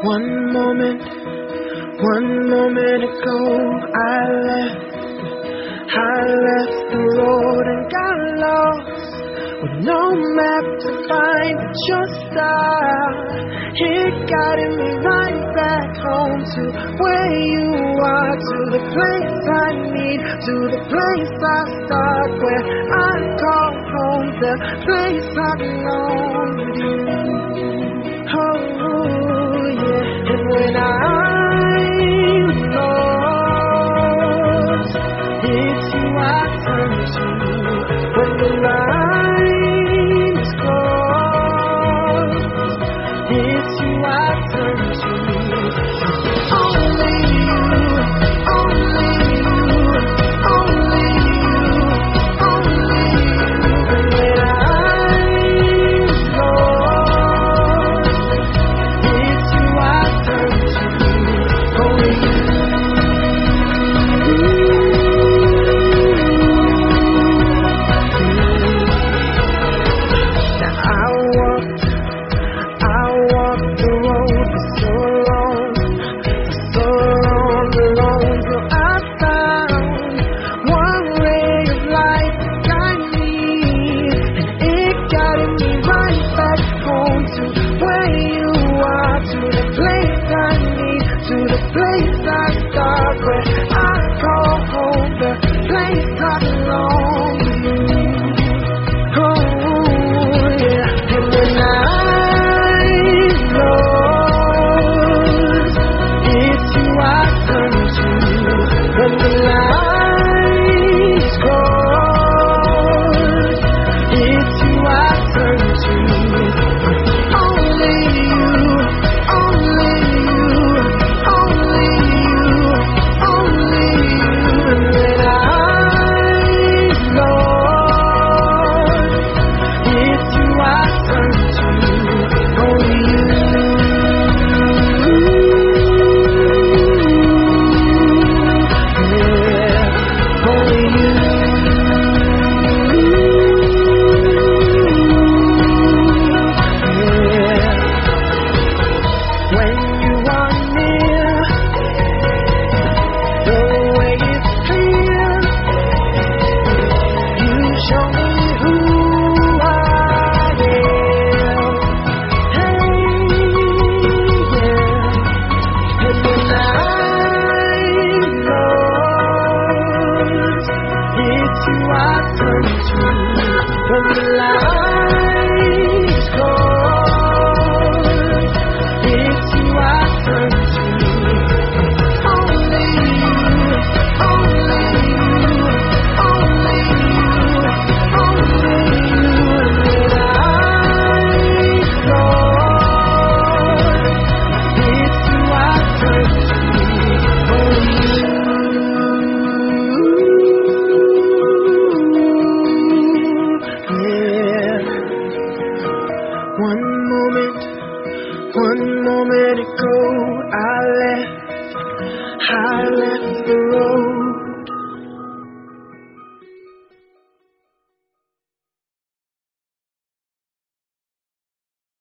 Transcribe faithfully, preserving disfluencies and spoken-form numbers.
One moment, one moment ago, I left, I left the road and got lost, with no map to find your star. It guided me right back home to where you are, to the place I need, to the place I start, where I call home, the place I belong with you. Oh yeah, and when I'm lost, it's you I turn to. When the line is crossed, it's you I turn to. Only you, only you, only you, only you. And when I'm lost, it's you I turn to. Only you. Now I walked